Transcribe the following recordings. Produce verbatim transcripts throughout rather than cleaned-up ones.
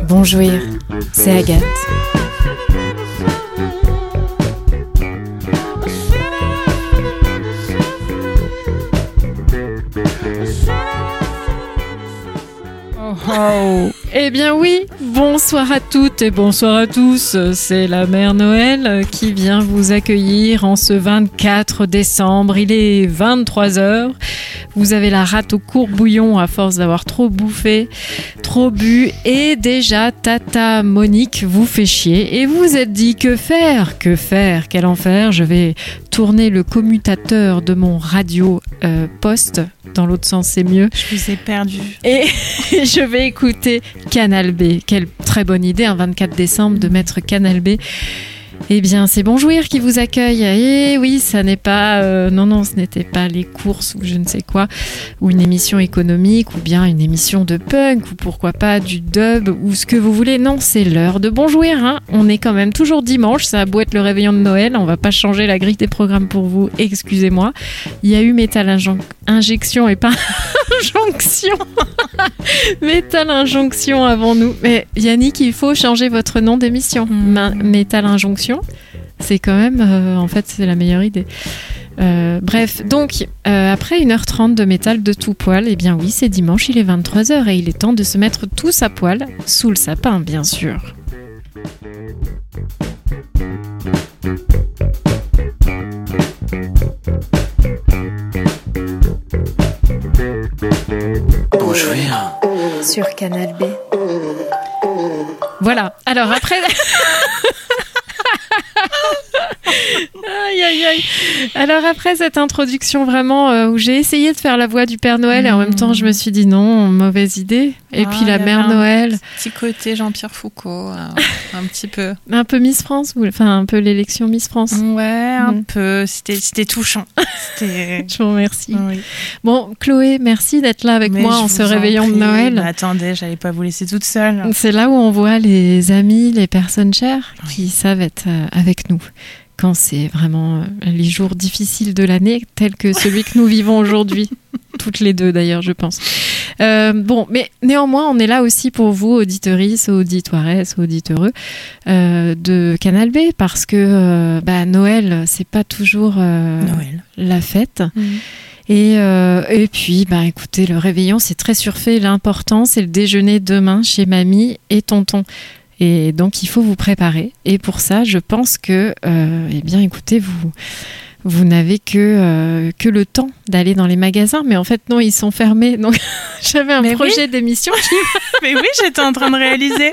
Bonjour, c'est Agathe. Oh, oh. Eh bien oui, bonsoir à toutes et bonsoir à tous, c'est la mère Noël qui vient vous accueillir en ce vingt-quatre décembre, il est vingt-trois heures, vous avez la rate au courbouillon à force d'avoir trop bouffé, trop bu et déjà Tata Monique vous fait chier et vous vous êtes dit que faire, que faire, quel enfer, je vais tourner le commutateur de mon radio euh, poste, dans l'autre sens c'est mieux. Je vous ai perdu. Et je vais écouter Canal B. Quelle très bonne idée, un vingt-quatre décembre, de mettre Canal B. Eh bien, c'est Bonjouir qui vous accueille. Et oui, ça n'est pas... Euh, non, non, ce n'était pas les courses ou je ne sais quoi, ou une émission économique, ou bien une émission de punk, ou pourquoi pas du dub, ou ce que vous voulez. Non, c'est l'heure de Bonjouir. Hein. On est quand même toujours dimanche, ça a beau être le réveillon de Noël, on va pas changer la grille des programmes pour vous, excusez-moi. Il y a eu Métal Injon- Injection et pas Injonction. Métal Injonction avant nous. Mais Yannick, il faut changer votre nom d'émission. Mmh. Métal Injonction. C'est quand même, euh, en fait, c'est la meilleure idée. Euh, bref, donc, euh, après une heure trente de métal de tout poil, eh bien oui, c'est dimanche, il est vingt-trois heures et il est temps de se mettre tous à poil, sous le sapin, bien sûr. Bonjour. Sur Canal B. Voilà, alors après... Aïe aïe aïe. Alors après cette introduction vraiment euh, où j'ai essayé de faire la voix du Père Noël mmh. et en même temps je me suis dit non, mauvaise idée. Et ah, puis la Mère Noël. Petit côté Jean-Pierre Foucault, un, un petit peu. Un peu Miss France, ou enfin un peu l'élection Miss France. Ouais, un mmh. peu. C'était, c'était touchant. C'était... Je vous remercie. Oui. Bon, Chloé, merci d'être là avec Mais moi en ce réveillon en de Noël. Bah, attendez, j'allais pas vous laisser toute seule. C'est là où on voit les amis, les personnes chères oui. qui savent être avec nous. Quand c'est vraiment les jours difficiles de l'année, tels que celui que nous vivons aujourd'hui. Toutes les deux d'ailleurs, je pense. Euh, bon, mais néanmoins, on est là aussi pour vous, auditrices, auditoires, auditeureux euh, de Canal B, parce que euh, bah, Noël, c'est pas toujours euh, Noël. La fête. Mmh. Et, euh, et puis, bah, écoutez, le réveillon, c'est très surfait. L'important, c'est le déjeuner demain chez mamie et tonton. Et donc, il faut vous préparer. Et pour ça, je pense que, euh, eh bien, écoutez, vous, vous n'avez que, euh, que le temps d'aller dans les magasins. Mais en fait, non, ils sont fermés. Donc, j'avais un Mais projet oui. d'émission. Mais oui, j'étais en train de réaliser.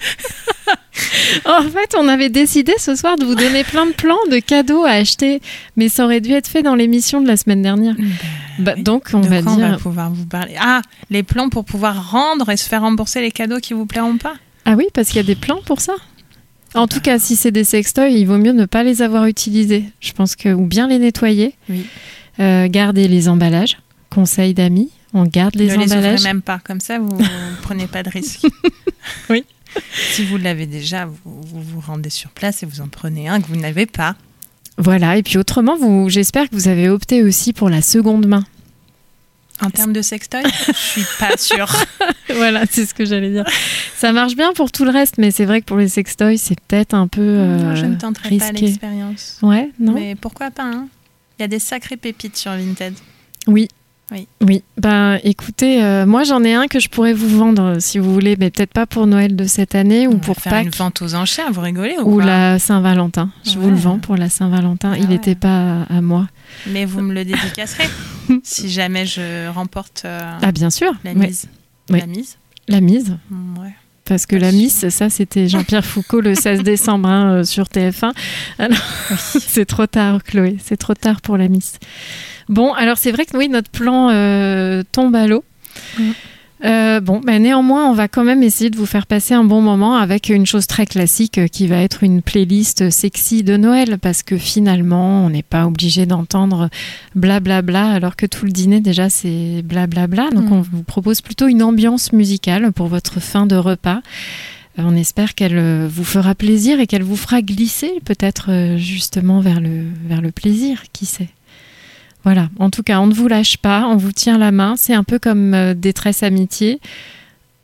En fait, on avait décidé ce soir de vous donner plein de plans de cadeaux à acheter. Mais ça aurait dû être fait dans l'émission de la semaine dernière. Ben, bah, oui. Donc, on de va quoi dire... on va pouvoir vous parler. Ah, les plans pour pouvoir rendre et se faire rembourser les cadeaux qui vous plairont pas. Ah oui, parce qu'il y a des plans pour ça. En tout cas, si c'est des sextoys, il vaut mieux ne pas les avoir utilisés. Je pense que, ou bien les nettoyer. Oui. Euh, garder les emballages. Conseil d'amis, on garde les ne emballages. Ne les ouvrez même pas, comme ça vous ne prenez pas de risque. Oui. Si vous l'avez déjà, vous, vous vous rendez sur place et vous en prenez un que vous n'avez pas. Voilà, et puis autrement, vous, j'espère que vous avez opté aussi pour la seconde main. En termes de sextoy, je suis pas sûre. Voilà, c'est ce que j'allais dire. Ça marche bien pour tout le reste, mais c'est vrai que pour les sextoys, c'est peut-être un peu euh, non, je ne tenterai risqué. pas l'expérience. Ouais, non. Mais pourquoi pas, hein. Il y a des sacrées pépites sur Vinted. Oui. Oui. Oui. Ben, écoutez, euh, moi j'en ai un que je pourrais vous vendre si vous voulez, mais peut-être pas pour Noël de cette année ou On pour va faire Pâques. Une vente aux enchères, vous rigolez ou, ou quoi? la Saint-Valentin. Je ouais. vous le vends pour la Saint-Valentin. Ah Il n'était ouais. pas à, à moi. Mais vous me le dédicacerez si jamais je remporte euh, ah bien sûr. la Ouais. mise. Oui. La mise. La mise. Ouais. Parce que la Miss, ça, c'était Jean-Pierre Foucault le seize décembre hein, euh, sur T F un. Alors, c'est trop tard, Chloé. C'est trop tard pour la Miss. Bon, alors c'est vrai que oui, notre plan euh, tombe à l'eau. Mm. Euh, bon, ben, néanmoins, on va quand même essayer de vous faire passer un bon moment avec une chose très classique euh, qui va être une playlist sexy de Noël, parce que finalement, on n'est pas obligé d'entendre blablabla, bla, bla, alors que tout le dîner, déjà, c'est blablabla. Bla, bla. Donc, mmh. on vous propose plutôt une ambiance musicale pour votre fin de repas. Euh, on espère qu'elle euh, vous fera plaisir et qu'elle vous fera glisser peut-être euh, justement vers le, vers le plaisir, qui sait. Voilà, en tout cas, on ne vous lâche pas, on vous tient la main. C'est un peu comme euh, Détresse Amitié.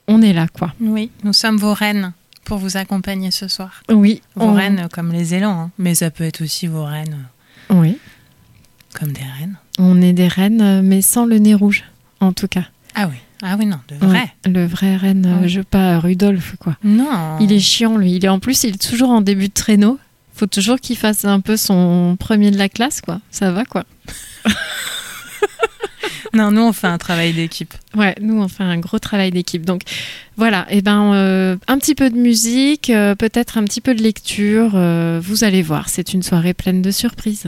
on est là, quoi. Oui, nous sommes vos reines pour vous accompagner ce soir. Oui. Vos on... reines comme les élans, hein. Mais ça peut être aussi vos reines oui. comme des reines. On est des reines, mais sans le nez rouge, en tout cas. Ah oui, ah oui, non, de vrai. Ouais, le vrai renne, Ouais. je pas Rudolf, quoi. Non. Il est chiant, lui. Il est en plus, il est toujours en début de traîneau. Faut toujours qu'il fasse un peu son premier de la classe, quoi. Ça va, quoi. Non, nous, on fait un travail d'équipe. Ouais, nous, on fait un gros travail d'équipe. Donc, voilà. Et ben, euh, un petit peu de musique, euh, peut-être un petit peu de lecture. Euh, vous allez voir, c'est une soirée pleine de surprises.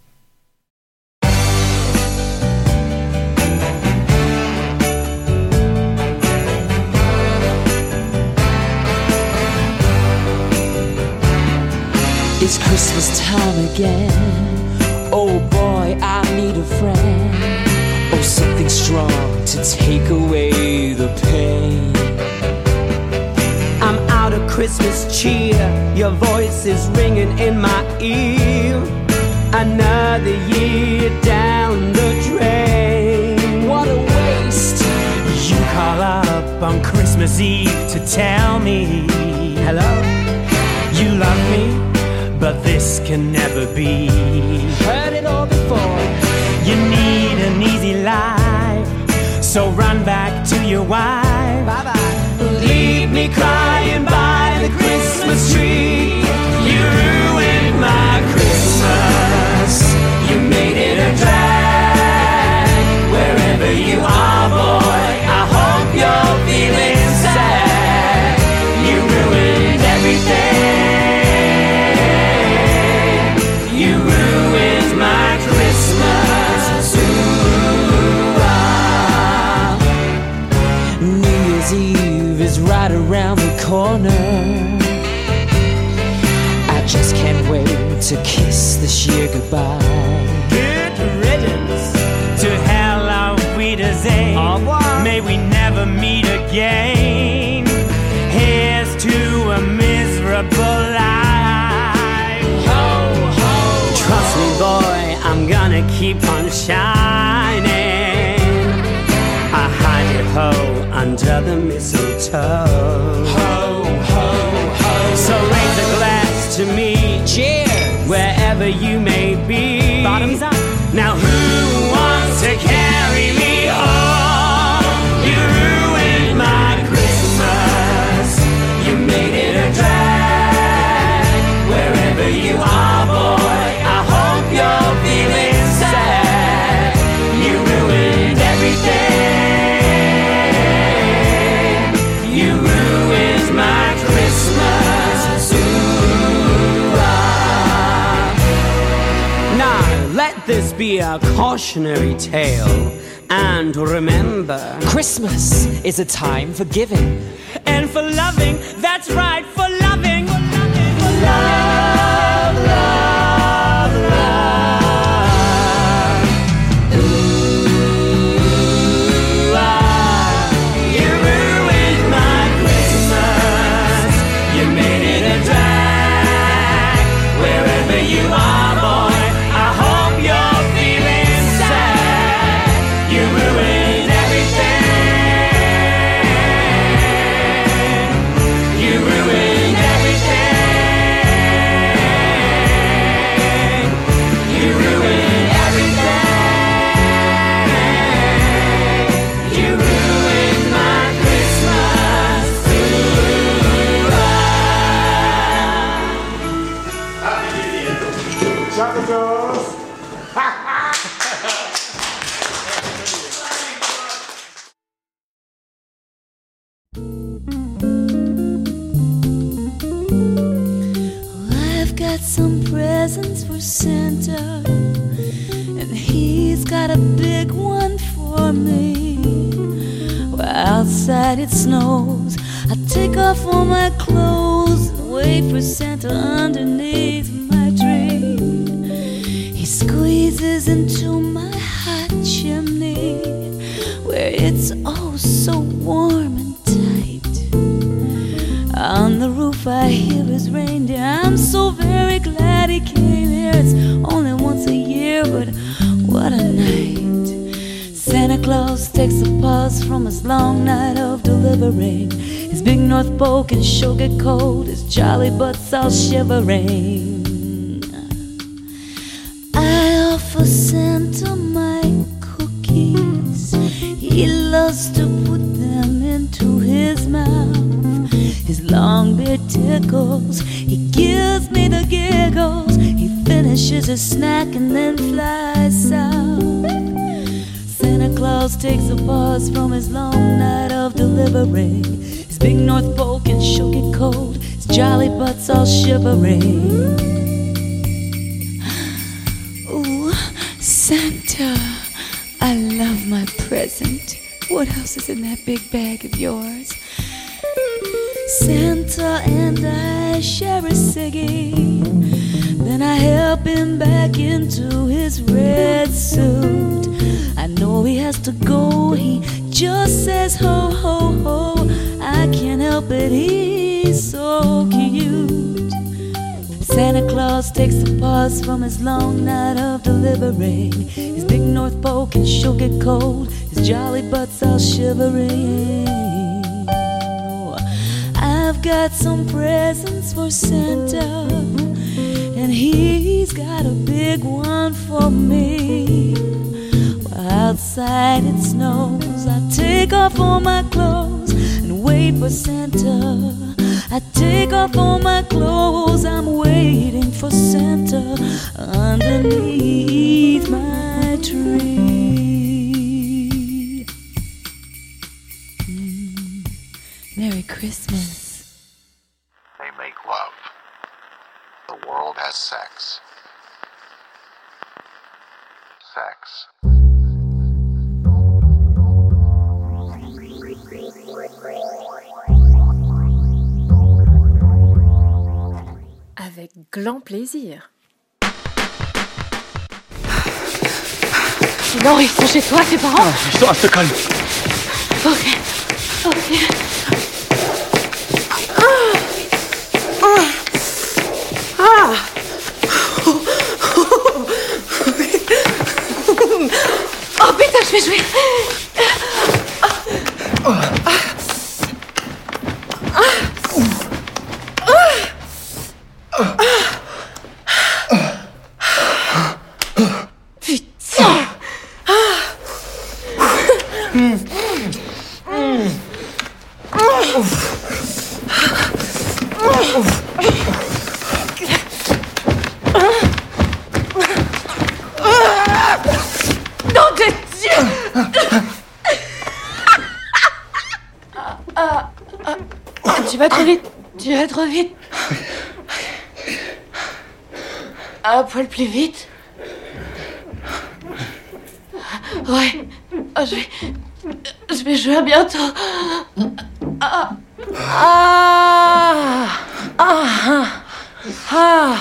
It's Christmas time again. Oh boy, I need a friend. Oh, something strong to take away the pain. I'm out of Christmas cheer. Your voice is ringing in my ear. Another year down the drain. What a waste. You call up on Christmas Eve to tell me Hello? you love me, but this can never be. Heard it all before. You need an easy life, so run back to your wife. Bye-bye. Leave me crying by the Christmas tree. You ruined my Christmas. You made it a drag. Wherever you are, boy, I hope you're feeling sad. You ruined everything. You ruined my Christmas. Ooh, ah. New Year's Eve is right around the corner. I just can't wait to kiss this year goodbye. Good riddance to hell auf Wiedersehen. Au revoir. May we never meet again. Here's to a miserable life. Ho, ho, Trust me, boy, I'm gonna keep on shining. I hide your hoe under the mistletoe. ho, ho, ho. So raise a glass to me. Cheers. Wherever you may be. Bottoms up. Now who wants to carry me home? You ruined my Christmas. You made it a drag. Wherever you are, boy, I hope you're feeling sad. You ruined everything. You ruined my Christmas. Ooh, ah. Now, let this be a cautionary tale. And remember, Christmas is a time for giving. and for loving, that's right, for loving. love, love, love. Ooh, ah. You ruined my Christmas. You made it a drag. Wherever you are, boy, I hope you're feeling sad. You ruined everything. You ruined everything. You ruined everything. You ruined my Christmas. Ooh, ah. Shut the doors. I've got some presents for Santa, and he's got a big one for me. Well, outside it snows, I take off all my clothes and wait for Santa underneath my tree. He squeezes into my hot chimney, where it's oh so warm and tight. On the roof I hear his reindeer. I'm so very glad he came here. It's only once a year, but what a night. Santa Claus takes a pause from his long night of delivering. His big North Pole can sure get cold, his jolly butts all shivering. I offer Santa my cookies. He loves to put them into his mouth. His long beard tickles, he gives me the giggles. He finishes his snack and then flies south. Santa Claus takes a pause from his long night of delivering. His big North Pole can sure get cold, his jolly butts all shivering. Ooh, Santa, I love my present. What else is in that big bag of yours? Santa and I share a ciggy. Then I help him back into his red suit. I know he has to go, he just says ho ho ho. I can't help it, he's so cute. Santa Claus takes a pause from his long night of delivering. His big North Pole can sure get cold, his jolly butts all shivering. I've got some presents for Santa, and he's got a big one for me. While outside it snows, I take off all my clothes and wait for Santa. I take off all my clothes, I'm waiting for Santa underneath my tree. Mm. Merry Christmas. They make love. The world has sex. Sex. Avec grand plaisir. Non, ils sont chez toi, tes parents? Ah, ils sont à Stockholm. Ok, ok. Oh putain, je vais jouer. Tu vas trop vite, tu vas trop vite. Un poil plus vite. Ouais, oh, je vais, je vais jouer à bientôt. Ah, ah, ah, ah,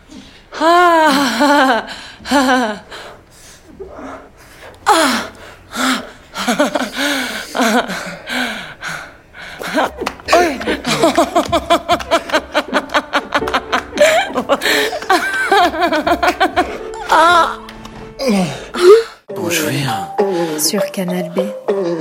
ah, ah, Pour jouer, hein. Sur Canal B.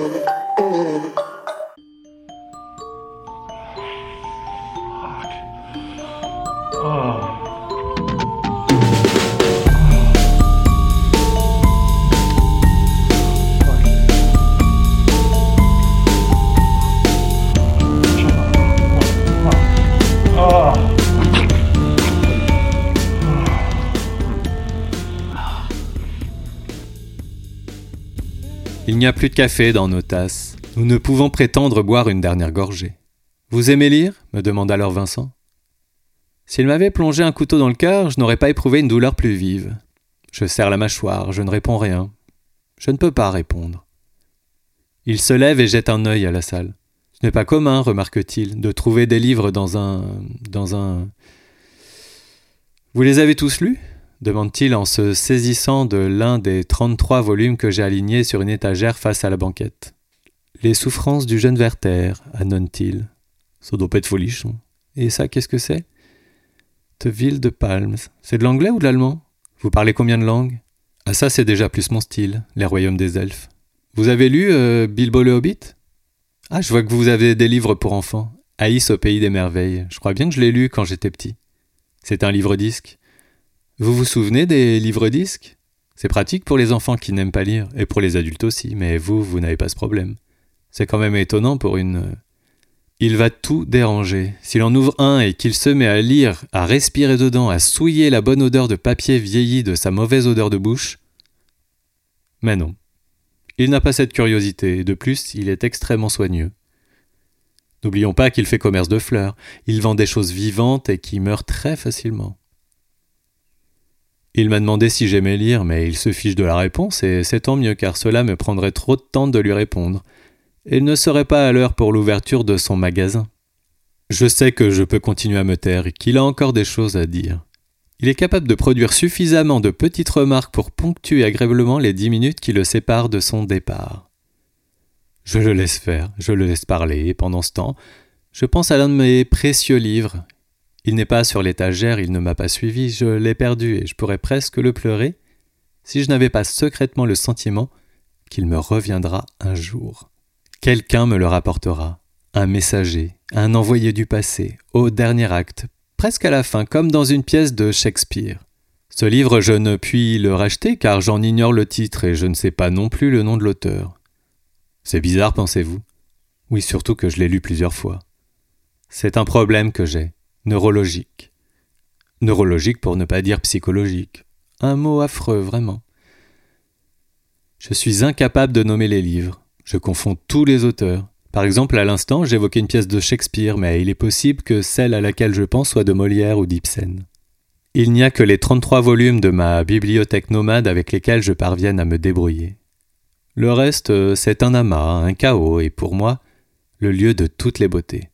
Il n'y a plus de café dans nos tasses. Nous ne pouvons prétendre boire une dernière gorgée. « Vous aimez lire ?» me demande alors Vincent. S'il m'avait plongé un couteau dans le cœur, je n'aurais pas éprouvé une douleur plus vive. Je serre la mâchoire, je ne réponds rien. Je ne peux pas répondre. Il se lève et jette un œil à la salle. Ce n'est pas commun, remarque-t-il, de trouver des livres dans un... dans un... Vous les avez tous lus ? Demande-t-il en se saisissant de l'un des trente-trois volumes que j'ai alignés sur une étagère face à la banquette. « Les souffrances du jeune Werther », annonce-t-il. « Ça doit pas être folichon. Et ça, qu'est-ce que c'est ? » « The Ville de Palms. C'est de l'anglais ou de l'allemand ? Vous parlez combien de langues ? Ah ça, c'est déjà plus mon style, les royaumes des elfes. Vous avez lu euh, Bilbo le Hobbit ? Ah, je vois que vous avez des livres pour enfants. Alice au pays des merveilles. Je crois bien que je l'ai lu quand j'étais petit. C'est un livre-disque. Vous vous souvenez des livres-disques ? C'est pratique pour les enfants qui n'aiment pas lire, et pour les adultes aussi, mais vous, vous n'avez pas ce problème. C'est quand même étonnant pour une... Il va tout déranger. S'il en ouvre un et qu'il se met à lire, à respirer dedans, à souiller la bonne odeur de papier vieilli de sa mauvaise odeur de bouche... Mais non. Il n'a pas cette curiosité, et de plus, il est extrêmement soigneux. N'oublions pas qu'il fait commerce de fleurs. Il vend des choses vivantes et qui meurent très facilement. Il m'a demandé si j'aimais lire, mais il se fiche de la réponse, et c'est tant mieux, car cela me prendrait trop de temps de lui répondre. Et il ne serait pas à l'heure pour l'ouverture de son magasin. Je sais que je peux continuer à me taire et qu'il a encore des choses à dire. Il est capable de produire suffisamment de petites remarques pour ponctuer agréablement les dix minutes qui le séparent de son départ. Je le laisse faire, je le laisse parler, et pendant ce temps, je pense à l'un de mes précieux livres. Il n'est pas sur l'étagère, il ne m'a pas suivi, je l'ai perdu et je pourrais presque le pleurer si je n'avais pas secrètement le sentiment qu'il me reviendra un jour. Quelqu'un me le rapportera, un messager, un envoyé du passé, au dernier acte, presque à la fin, comme dans une pièce de Shakespeare. Ce livre, je ne puis le racheter car j'en ignore le titre et je ne sais pas non plus le nom de l'auteur. C'est bizarre, pensez-vous ? Oui, surtout que je l'ai lu plusieurs fois. C'est un problème que j'ai, neurologique. Neurologique pour ne pas dire psychologique. Un mot affreux, vraiment. Je suis incapable de nommer les livres. Je confonds tous les auteurs. Par exemple, à l'instant, j'évoquais une pièce de Shakespeare, mais il est possible que celle à laquelle je pense soit de Molière ou d'Ibsen. Il n'y a que les trente-trois volumes de ma bibliothèque nomade avec lesquels je parvienne à me débrouiller. Le reste, c'est un amas, un chaos, et pour moi, le lieu de toutes les beautés.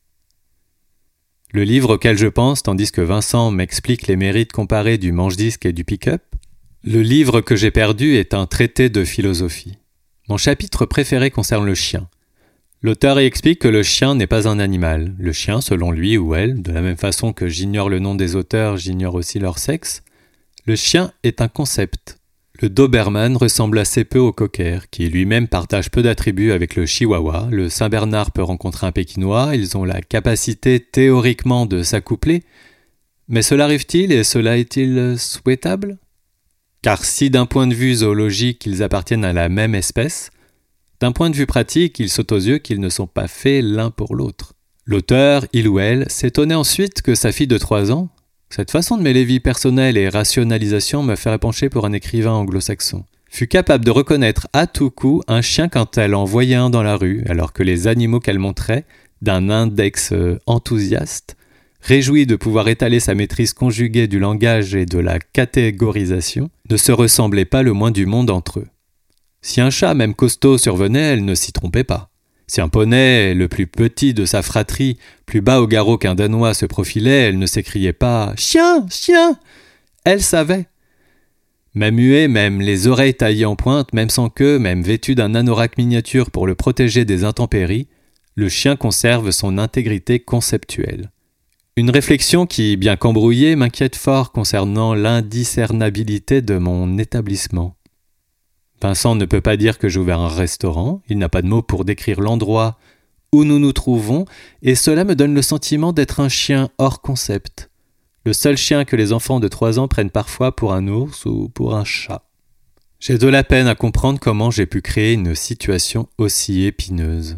Le livre auquel je pense, tandis que Vincent m'explique les mérites comparés du manche-disque et du pick-up, le livre que j'ai perdu est un traité de philosophie. Mon chapitre préféré concerne le chien. L'auteur y explique que le chien n'est pas un animal. Le chien, selon lui ou elle, de la même façon que j'ignore le nom des auteurs, j'ignore aussi leur sexe, le chien est un concept. Le Doberman ressemble assez peu au cocker, qui lui-même partage peu d'attributs avec le Chihuahua. Le Saint-Bernard peut rencontrer un Pékinois, ils ont la capacité théoriquement de s'accoupler. Mais cela arrive-t-il et cela est-il souhaitable ? Car si d'un point de vue zoologique ils appartiennent à la même espèce, d'un point de vue pratique, il saute aux yeux qu'ils ne sont pas faits l'un pour l'autre. L'auteur, il ou elle, s'étonnait ensuite que sa fille de trois ans, cette façon de mêler vie personnelle et rationalisation me ferait pencher pour un écrivain anglo-saxon, fut capable de reconnaître à tout coup un chien quand elle en voyait un dans la rue, alors que les animaux qu'elle montrait, d'un index enthousiaste, réjoui de pouvoir étaler sa maîtrise conjuguée du langage et de la catégorisation, ne se ressemblaient pas le moins du monde entre eux. Si un chat, même costaud, survenait, elle ne s'y trompait pas. Si un poney, le plus petit de sa fratrie, plus bas au garrot qu'un Danois, se profilait, elle ne s'écriait pas « Chien, chien !» Elle savait. Même huée, même les oreilles taillées en pointe, même sans queue, même vêtu d'un anorak miniature pour le protéger des intempéries, le chien conserve son intégrité conceptuelle. Une réflexion qui, bien qu'embrouillée, m'inquiète fort concernant l'indiscernabilité de mon établissement. Vincent ne peut pas dire que j'ai ouvert un restaurant, il n'a pas de mots pour décrire l'endroit où nous nous trouvons, et cela me donne le sentiment d'être un chien hors concept. Le seul chien que les enfants de trois ans prennent parfois pour un ours ou pour un chat. J'ai de la peine à comprendre comment j'ai pu créer une situation aussi épineuse.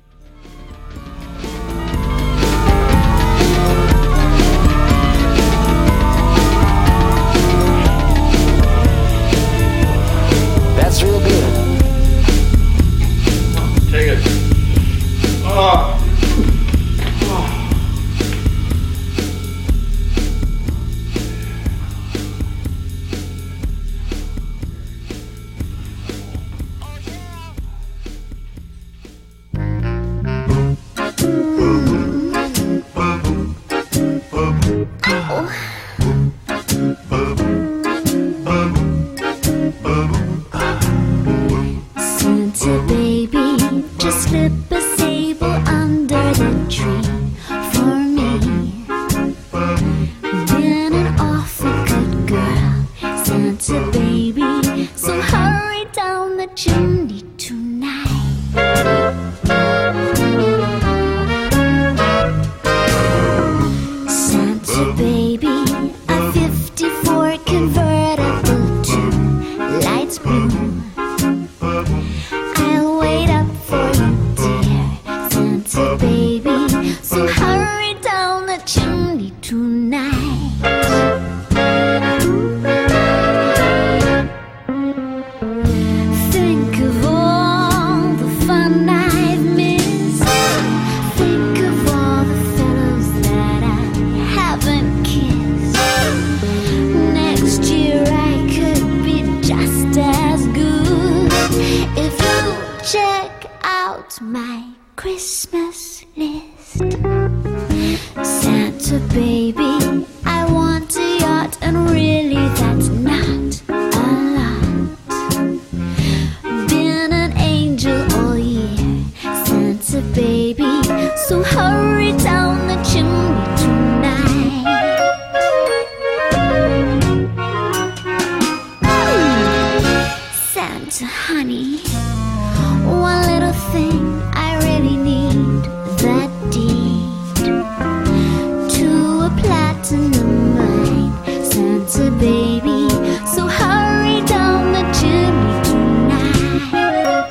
That's real good. Take it. Oh. Oh. So hurry down the chimney tonight. Think of all the fun I've missed. Think of all the fellows that I haven't kissed. Next year I could be just as good if you check out my Christmas list. Santa baby, I want a yacht, and really that's not a lot. Been an angel all year, Santa baby, so hurry down the chimney tonight. Santa honey, one little thing I really need, that deed to a platinum mine. Santa baby, so hurry down the chimney tonight.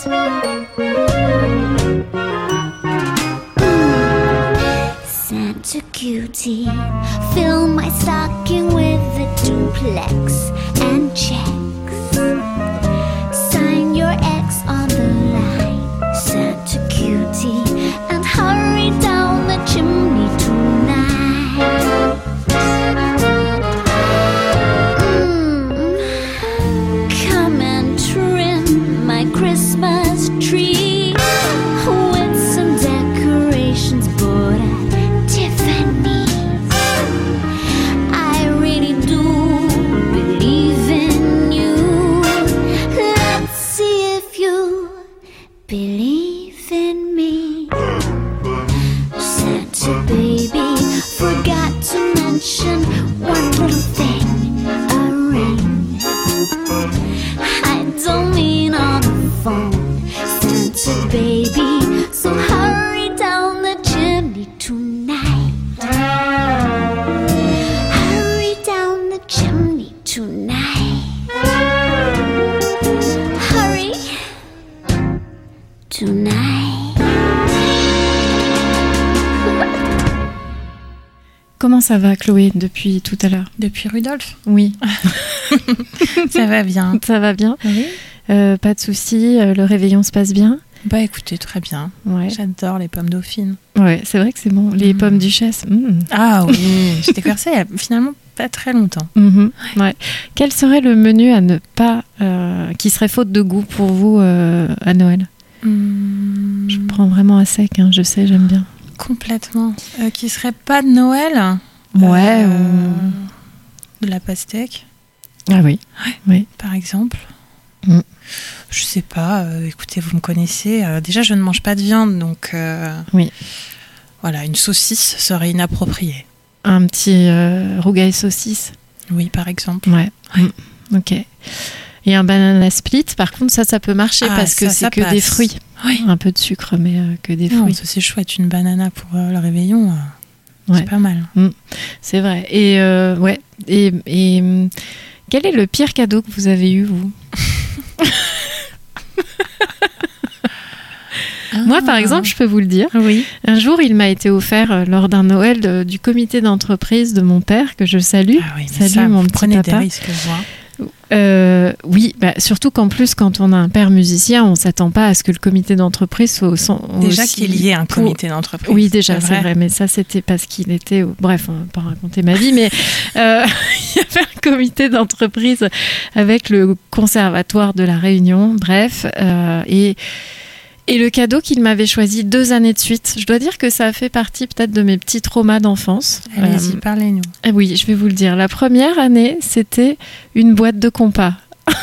Mm. Santa cutie, fill my stocking with a duplex and checks. Sign your X on the line, Santa cutie, and hurry down the chimney tonight. Mm. Come and trim my Christmas tree with some decorations bought at Tiffany's. I really do believe in you. Let's see if you believe in me. Santa baby, forgot to mention one little thing, a ring. I don't mean on the phone, Santa baby, so hurry down the chimney tonight. Hurry down the chimney tonight. Hurry tonight. Comment ça va, Chloé, depuis tout à l'heure? Depuis Rudolph, Oui, ça va bien. ça va bien. Oui. Euh, pas de soucis, euh, le réveillon se passe bien. Bah écoutez, très bien. Ouais, J'adore les pommes dauphines. ouais, c'est vrai que c'est bon. Les Mm. pommes duchesse. mm. Ah oui, j'ai découvert ça il y a finalement pas très longtemps. Mhm, ouais. Quel serait le menu à ne pas, euh, qui serait faute de goût pour vous euh, à Noël? Hum, Je prends vraiment à sec, hein, je sais, j'aime bien. Complètement. Euh, qui serait pas de Noël. Ouais, Euh, De la pastèque, Ah oui. par exemple. Mm. Je sais pas. euh, écoutez, vous me connaissez. euh, déjà, je ne mange pas de viande, donc. euh, Oui. Voilà, une saucisse serait inappropriée. Un petit euh, rougail saucisse. Oui, par exemple. Ouais. Mm. Ok. Et un banana split, par contre, ça, ça peut marcher Ah, parce que ça, c'est ça que passe. des fruits. Oui. Un peu de sucre, mais euh, que des Non, fruits. ça c'est chouette. Une banana pour euh, le réveillon, euh, Ouais. c'est pas mal. C'est vrai. Et euh, ouais. Et, et hum, quel est le pire cadeau que vous avez eu, vous? Moi, par exemple, je peux vous le dire. Oui. Un jour, il m'a été offert euh, lors d'un Noël de- du comité d'entreprise de mon père, que je salue. Ah oui, mais Salut, ça, mon vous petit prenez papa. des risques, je vois. Euh, oui, bah, surtout qu'en plus, quand on a un père musicien, on s'attend pas à ce que le comité d'entreprise soit au son- Déjà aussi qu'il y ait un pour- comité d'entreprise. Oui, déjà, c'est vrai. mais ça, c'était parce qu'il était... au- Bref, on va pas raconter ma vie, mais euh, il y avait un comité d'entreprise avec le conservatoire de la Réunion, bref, euh, et... Et le cadeau qu'il m'avait choisi deux années de suite, je dois dire que ça a fait partie peut-être de mes petits traumas d'enfance. Allez-y, Euh, parlez-nous. ah oui, je vais vous le dire. La première année, c'était une boîte de compas.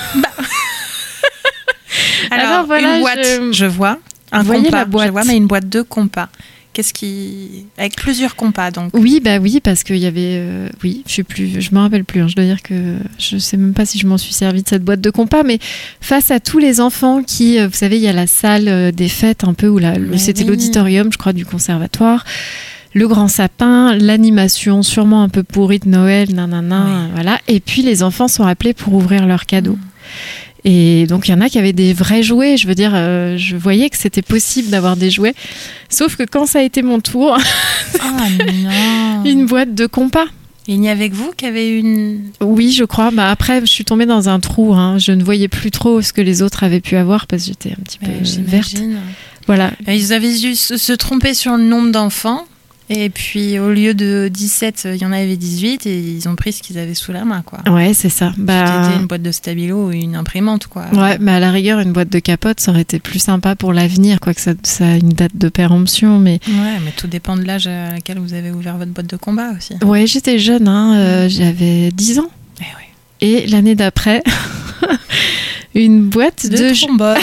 Alors, alors voilà, une boîte, je- je, vois. Un Vous voyez compas, la boîte. je vois, mais une boîte de compas. Qu'est-ce qui... Avec plusieurs compas, donc. Oui, bah oui, parce qu'il y avait... euh, oui, je sais plus, je me rappelle plus. hein, je dois dire que je sais même pas si je m'en suis servi de cette boîte de compas, mais face à tous les enfants qui... euh, vous savez, il y a la salle euh, des fêtes un peu où la, le- Mais c'était oui. l'auditorium, je crois, du conservatoire. Le grand sapin, l'animation sûrement un peu pourrie de Noël, nanana, Oui. voilà. Et puis les enfants sont appelés pour ouvrir leurs cadeaux. Et donc il y en a qui avaient des vrais jouets. Je veux dire, euh, je voyais que c'était possible d'avoir des jouets. Sauf que quand ça a été mon tour, Ah non. une boîte de compas. Il n'y avait que vous qui avez une. Oui, je crois. Bah après, je suis tombée dans un trou. Hein. Je ne voyais plus trop ce que les autres avaient pu avoir parce que j'étais un petit peu Ouais, verte. j'imagine. Voilà. Et Ils avaient dû se se tromper sur le nombre d'enfants. Et puis, au lieu de dix-sept, il y en avait dix-huit. Et ils ont pris ce qu'ils avaient sous la main, quoi. Ouais, c'est ça. Bah, C'était une boîte de stabilo ou une imprimante, quoi. ouais, mais à la rigueur, une boîte de capote, ça aurait été plus sympa pour l'avenir, quoi que ça, ça a une date de péremption. Mais Ouais, mais tout dépend de l'âge à laquelle vous avez ouvert votre boîte de combat aussi. ouais, j'étais jeune, hein, euh, j'avais dix ans. Eh ouais. Et l'année d'après, une boîte de, De trombone.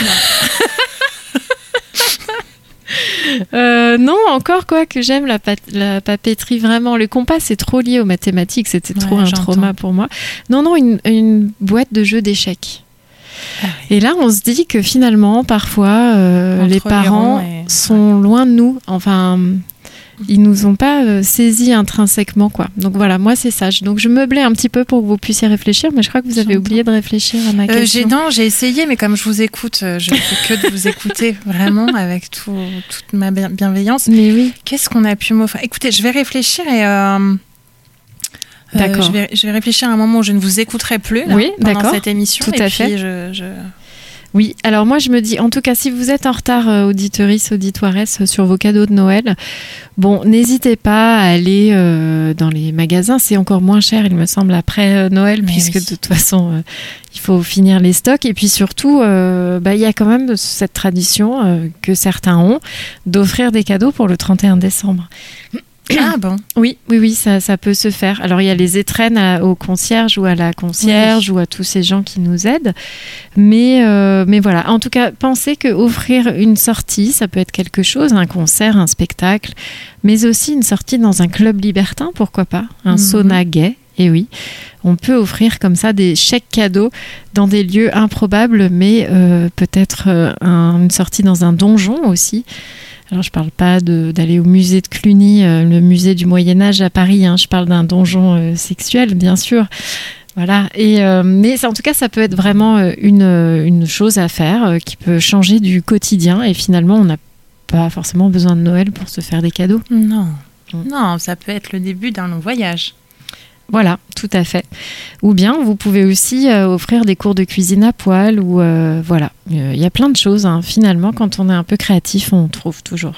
Euh, non, encore quoi que j'aime la, pat- la papeterie vraiment. Le compas, c'est trop lié aux mathématiques, c'était trop Ouais, un j'entends. trauma pour moi. Non, non, une, une boîte de jeux d'échecs. Ah oui. Et là, on se dit que finalement, parfois, euh, Entre les les parents ronds et- sont loin de nous. Enfin, ils nous ont pas euh, saisis intrinsèquement, quoi. Donc voilà, moi, c'est ça. Je- Donc je meublais un petit peu pour que vous puissiez réfléchir, mais je crois que vous avez J'entends. oublié de réfléchir à ma Euh, question. j'ai, non, j'ai essayé, mais comme je vous écoute, euh, je ne fais que de vous écouter, vraiment, avec tout, toute ma bien- bienveillance. Mais oui. Qu'est-ce qu'on a pu m'offrir ? Écoutez, je vais réfléchir et... euh, euh, D'accord. je, vais, je vais réfléchir à un moment où je ne vous écouterai plus là, Oui, pendant d'accord. cette émission. Tout et à puis fait. Je, je... Oui, alors moi je me dis, en tout cas si vous êtes en retard, euh, auditeurice, auditoiresse, euh, sur vos cadeaux de Noël, bon, n'hésitez pas à aller euh, dans les magasins, c'est encore moins cher il me semble après euh, Noël, Mais puisque oui. de toute façon euh, il faut finir les stocks, et puis surtout, euh, bah, il y a quand même cette tradition euh, que certains ont d'offrir des cadeaux pour le trente et un décembre. Ah bon. Oui, oui, oui, ça, ça peut se faire. Alors, il y a les étrennes à- au concierge ou à la concierge ou à tous ces gens qui nous aident. Mais, euh, mais voilà, en tout cas, pensez qu'offrir une sortie, ça peut être quelque chose, un concert, un spectacle, mais aussi une sortie dans un club libertin, pourquoi pas, un Mhm. sauna gay. Et oui, on peut offrir comme ça des chèques cadeaux dans des lieux improbables, mais euh, peut-être euh, un- une sortie dans un donjon aussi. Alors, je parle pas de- d'aller au musée de Cluny, euh, le musée du Moyen-Âge à Paris. Hein, je parle d'un donjon euh, sexuel, bien sûr. Voilà. Et, euh, mais ça, en tout cas, ça peut être vraiment euh, une, euh, une chose à faire euh, qui peut changer du quotidien. Et finalement, on n'a pas forcément besoin de Noël pour se faire des cadeaux. Non. Mm. Non, ça peut être le début d'un long voyage. Voilà, tout à fait. Ou bien, vous pouvez aussi euh, offrir des cours de cuisine à poil. Ou euh, voilà, il y a plein de choses. Hein. Finalement, quand on est un peu créatif, on trouve toujours.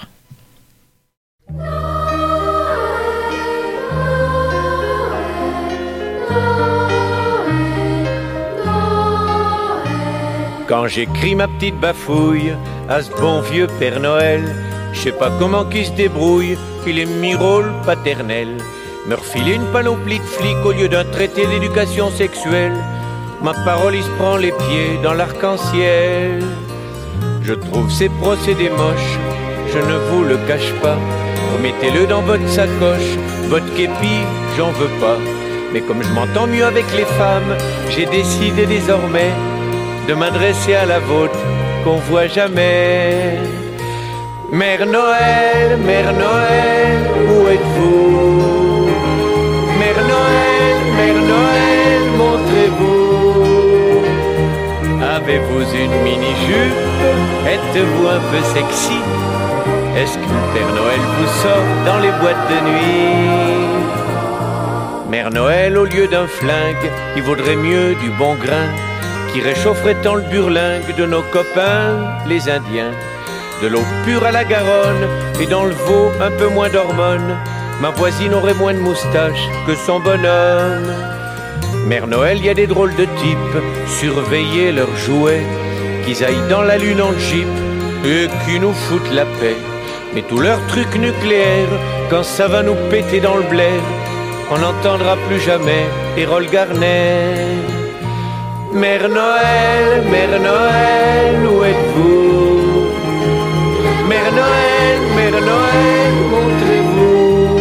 Quand j'écris ma petite bafouille à ce bon vieux Père Noël, je sais pas comment qu'il se débrouille, il est mi-rôle paternel. Me refiler une panoplie de flics au lieu d'un traité d'éducation sexuelle. Ma parole, il se prend les pieds dans l'arc-en-ciel. Je trouve ces procédés moches, je ne vous le cache pas. Remettez-le dans votre sacoche, votre képi, j'en veux pas. Mais comme je m'entends mieux avec les femmes, j'ai décidé désormais de m'adresser à la vôtre qu'on voit jamais. Mère Noël, Mère Noël, où êtes-vous? Mère Noël, Mère Noël, montrez-vous. Avez-vous une mini-jupe? Êtes-vous un peu sexy? Est-ce que le Père Noël vous sort dans les boîtes de nuit? Mère Noël, au lieu d'un flingue, il vaudrait mieux du bon grain qui réchaufferait tant le burlingue de nos copains, les Indiens. De l'eau pure à la Garonne et dans le veau un peu moins d'hormones. Ma voisine aurait moins de moustaches que son bonhomme. Mère Noël, y a des drôles de types, surveillez leurs jouets, qu'ils aillent dans la lune en jeep et qui nous foutent la paix. Mais tous leurs trucs nucléaires, quand ça va nous péter dans le blaire, on n'entendra plus jamais Errol Garner. Mère Noël, Mère Noël, où êtes-vous? Mère Noël, Mère Noël, montrez-vous.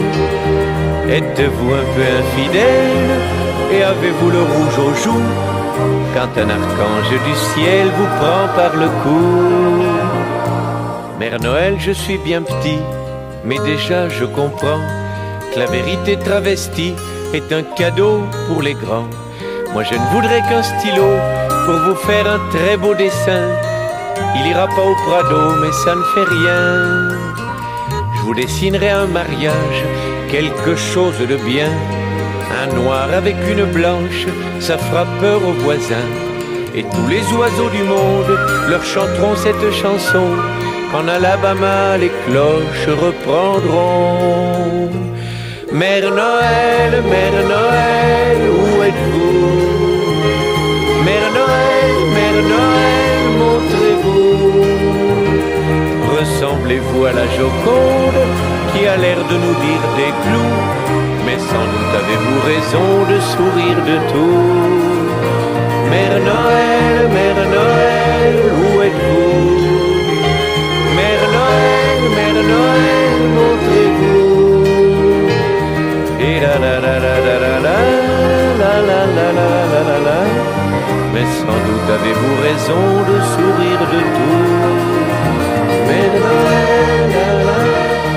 Êtes-vous un peu infidèle et avez-vous le rouge aux joues quand un archange du ciel vous prend par le cou? Mère Noël, je suis bien petit, mais déjà je comprends que la vérité travestie est un cadeau pour les grands. Moi je ne voudrais qu'un stylo pour vous faire un très beau dessin. Il ira pas au Prado, mais ça ne fait rien. Je vous dessinerai un mariage, quelque chose de bien. Un noir avec une blanche, ça fera peur aux voisins. Et tous les oiseaux du monde leur chanteront cette chanson. Qu'en Alabama les cloches reprendront. Mère Noël, Mère Noël, où êtes-vous? Mère Noël, Mère Noël, montrez-vous. Ressemblez-vous à la Joconde qui a l'air de nous dire des clous? Mais sans doute avez-vous raison de sourire de tout. Mère Noël, Mère Noël, où êtes-vous? Mère Noël, Mère Noël, montrez-vous. Et la la la la la la la la la la la la la. Mais sans doute avez-vous raison de sourire de tout. Mère Noël, la la la.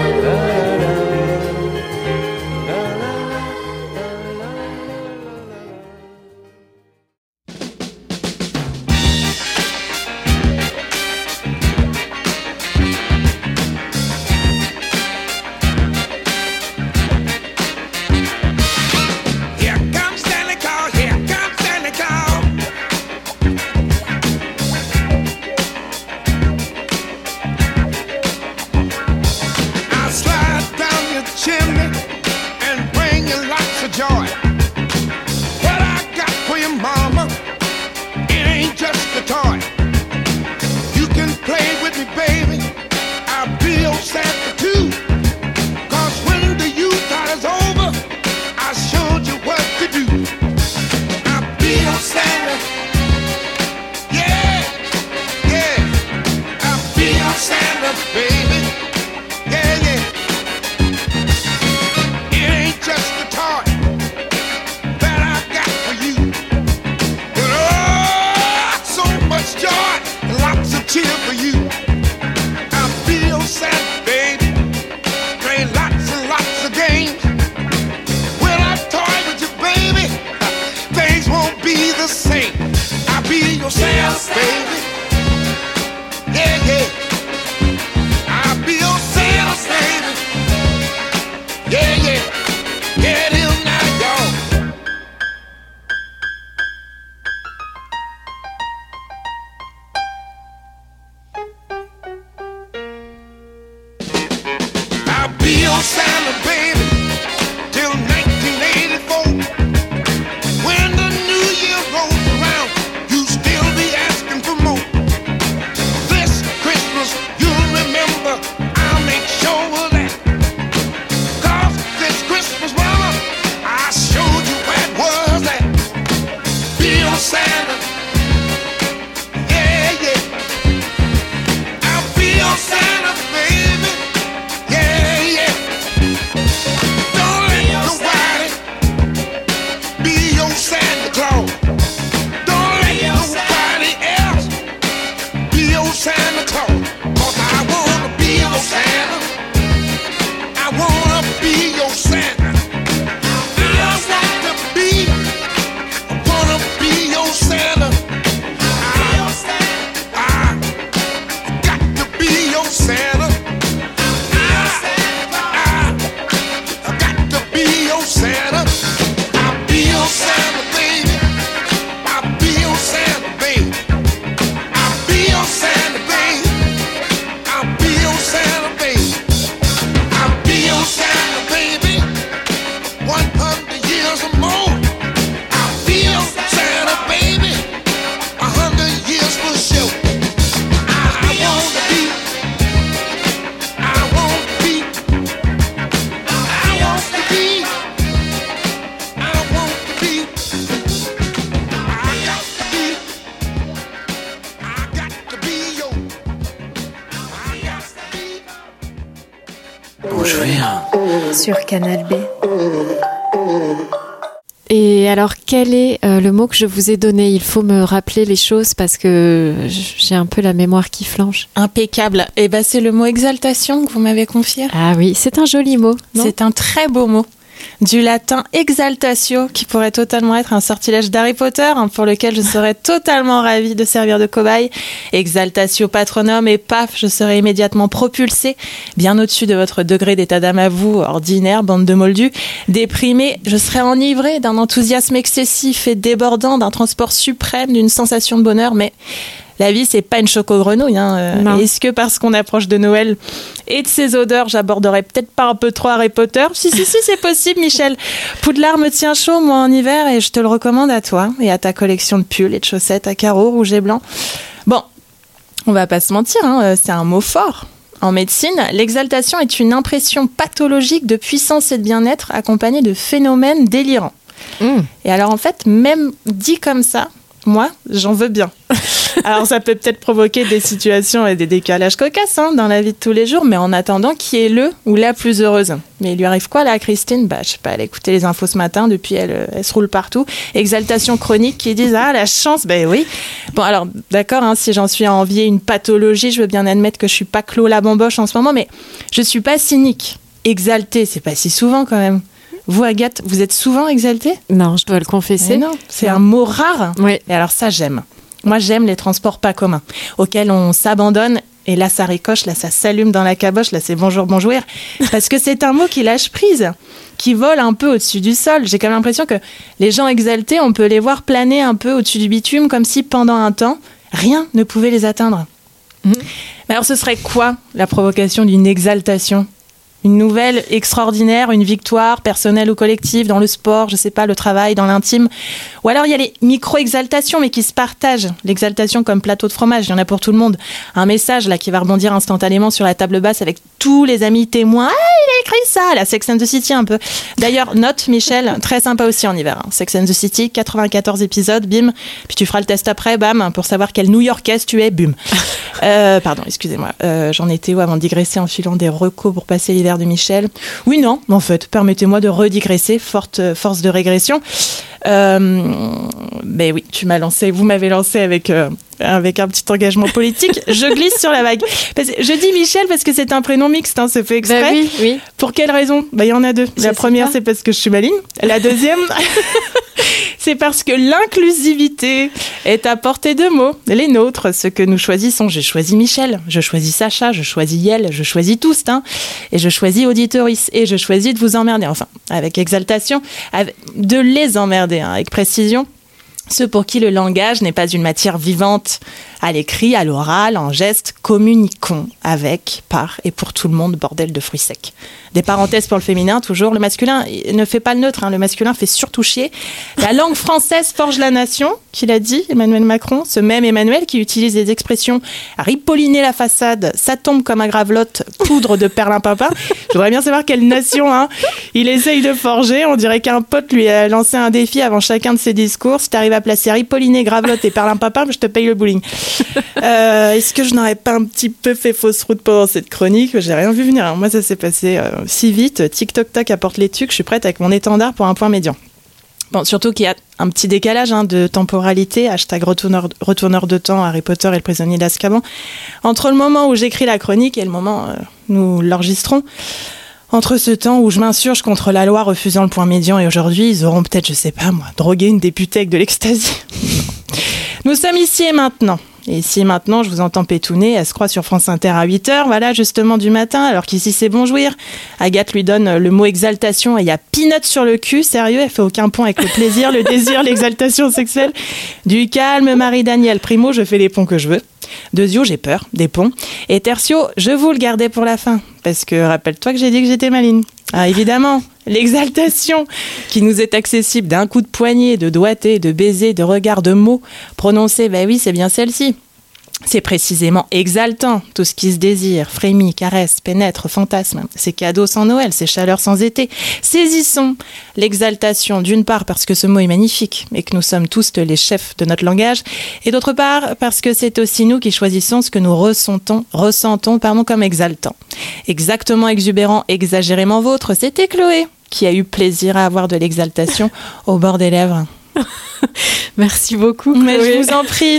Sur Canal B. Et alors, quel est euh, le mot que je vous ai donné? Il faut me rappeler les choses parce que j'ai un peu la mémoire qui flanche. Impeccable. Et ben, c'est le mot exaltation que vous m'avez confié. Ah oui, c'est un joli mot, non? C'est un très beau mot. du latin exaltatio, qui pourrait totalement être un sortilège d'Harry Potter, hein, pour lequel je serais totalement ravie de servir de cobaye. Exaltatio patronum, et paf, je serais immédiatement propulsée, bien au-dessus de votre degré d'état d'âme à vous, ordinaire, bande de moldus. Déprimée, je serais enivrée d'un enthousiasme excessif et débordant, d'un transport suprême, d'une sensation de bonheur, mais... La vie, c'est pas une choco-grenouille. Hein. Euh, Est-ce que parce qu'on approche de Noël et de ses odeurs, j'aborderais peut-être pas un peu trop Harry Potter ? Si, si, si, c'est possible, Michel. Poudlard me tient chaud, moi, en hiver, et je te le recommande à toi et à ta collection de pulls et de chaussettes à carreaux rouge et blanc. Bon, on va pas se mentir, hein, c'est un mot fort. En médecine, l'exaltation est une impression pathologique de puissance et de bien-être accompagnée de phénomènes délirants. Mmh. Et alors, en fait, même dit comme ça, moi, j'en veux bien. Alors, ça peut peut-être provoquer des situations et des décalages cocasses hein, dans la vie de tous les jours, mais en attendant, qui est le ou la plus heureuse ? Mais il lui arrive quoi là à Christine ? Bah, je sais pas, elle a écouté les infos ce matin, depuis elle, elle se roule partout. Exaltation chronique qui disent ah la chance, ben oui. Bon alors d'accord, hein, si j'en suis à envier une pathologie, je veux bien admettre que je suis pas Clos la bamboche en ce moment, mais je suis pas cynique. Exaltée, c'est pas si souvent quand même. Vous, Agathe, vous êtes souvent exaltée ? Non, je dois le confesser. Mais non, c'est non. un mot rare. Oui. Et alors ça, j'aime. Moi, j'aime les transports pas communs, auxquels on s'abandonne. Et là, ça ricoche, là, ça s'allume dans la caboche, là, c'est bonjour, bonjour. Parce que c'est un mot qui lâche prise, qui vole un peu au-dessus du sol. J'ai quand même l'impression que les gens exaltés, on peut les voir planer un peu au-dessus du bitume, comme si pendant un temps, rien ne pouvait les atteindre. Mmh. Mais alors, ce serait quoi la provocation d'une exaltation ? Une nouvelle extraordinaire, une victoire personnelle ou collective dans le sport, je sais pas, le travail, dans l'intime. Ou alors il y a les micro-exaltations, mais qui se partagent. L'exaltation comme plateau de fromage, il y en a pour tout le monde. Un message là qui va rebondir instantanément sur la table basse avec tous les amis témoins. Ah, il a écrit ça, la Sex and the City un peu. D'ailleurs, note Michel, très sympa aussi en hiver. Hein. Sex and the City, quatre-vingt-quatorze épisodes, bim. Puis tu feras le test après, bam, pour savoir quelle New-Yorkaise tu es, bum. Euh, pardon, excusez-moi. Euh, j'en étais où avant de digresser en filant des recos pour passer l'hiver de Michel. Oui, non, en fait, permettez-moi de redigresser, forte force de régression. Euh, ben oui, tu m'as lancé, vous m'avez lancé avec, euh, avec un petit engagement politique. Je glisse sur la vague. Parce que je dis Michel parce que c'est un prénom mixte, hein, c'est fait exprès. Ben oui, oui. Pour quelle raison ? Ben, il y en a deux. Je la première, c'est parce que je suis maligne. La deuxième, c'est parce que l'inclusivité est à portée de mots. Les nôtres, ce que nous choisissons. Je choisis Michel, je choisis Sacha, je choisis Yel, je choisis tous, hein, et je choisis Auditoris, et je choisis de vous emmerder. Enfin, avec exaltation, avec, de les emmerder, hein, avec précision. Ceux pour qui le langage n'est pas une matière vivante, à l'écrit, à l'oral, en geste, communiquons avec, par et pour tout le monde, bordel de fruits secs. Des parenthèses pour le féminin, toujours. Le masculin ne fait pas le neutre, hein. Le masculin fait surtout chier. La langue française forge la nation, qu'il a dit Emmanuel Macron. Ce même Emmanuel qui utilise les expressions ripolliner la façade, ça tombe comme un gravelotte, poudre de perlimpinpin. Je voudrais bien savoir quelle nation hein, il essaye de forger. On dirait qu'un pote lui a lancé un défi avant chacun de ses discours. Si t'arrives à placer ripolliner, gravelotte et perlimpinpin, je te paye le bowling. Euh, est-ce que je n'aurais pas un petit peu fait fausse route pendant cette chronique ? J'ai rien vu venir. Moi, ça s'est passé euh, si vite. Tic-toc-tac apporte les tucs. Je suis prête avec mon étendard pour un point médian. Bon, surtout qu'il y a un petit décalage hein, de temporalité, hashtag retourneur, retourneur de temps, Harry Potter et le prisonnier d'Azkaban, entre le moment où j'écris la chronique et le moment où euh, nous l'enregistrons. Entre ce temps où je m'insurge contre la loi refusant le point médian et aujourd'hui, ils auront peut-être, je sais pas moi, drogué une députée avec de l'ecstasy. Nous sommes ici et maintenant. Et ici et maintenant, je vous entends pétouner, elle se croit sur France Inter à huit heures, voilà, justement du matin, alors qu'ici c'est bon jouir. Agathe lui donne le mot exaltation et il y a peanut sur le cul, sérieux, elle fait aucun point avec le plaisir, le désir, l'exaltation sexuelle. Du calme, Marie-Danielle. Primo, je fais les ponts que je veux. Deuxio, j'ai peur, des ponts. Et tertio, je vous le gardais pour la fin, parce que rappelle-toi que j'ai dit que j'étais maligne. Ah, évidemment, l'exaltation qui nous est accessible d'un coup de poignet, de doigté, de baiser, de regard, de mots prononcés, ben oui, c'est bien celle-ci. C'est précisément exaltant, tout ce qui se désire, frémit, caresse, pénètre, fantasme. C'est cadeau sans Noël, c'est chaleur sans été. Saisissons l'exaltation, d'une part parce que ce mot est magnifique et que nous sommes tous les chefs de notre langage, et d'autre part parce que c'est aussi nous qui choisissons ce que nous ressentons, ressentons pardon, comme exaltant. Exactement exubérant, exagérément vôtre, c'était Chloé qui a eu plaisir à avoir de l'exaltation au bord des lèvres. Merci beaucoup, Chloé. Mais je vous en prie.